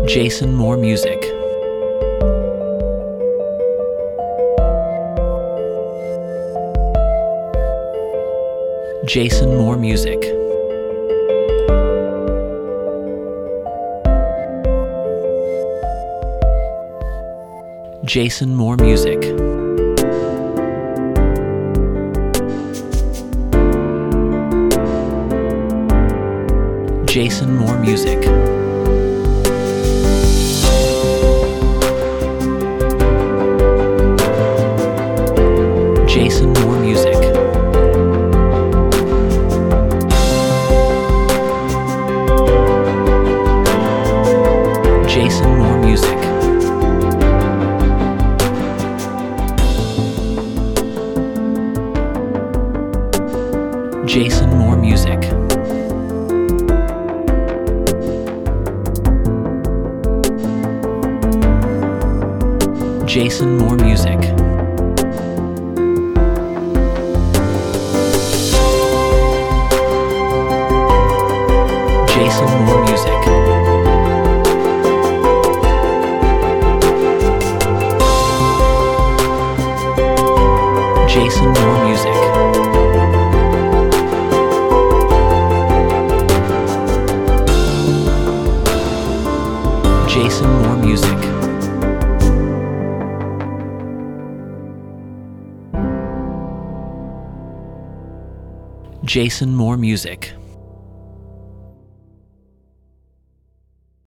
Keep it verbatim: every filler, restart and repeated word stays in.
Jason Moore Music. Jason Moore Music. Jason Moore Music. Jason Moore Music. Jason Moore Music. Jason Moore Music. Jason Moore Music. Jason Moore Music. Jason Moore Music. Jason Moore Music. Jason Moore Music. Jason Moore Music.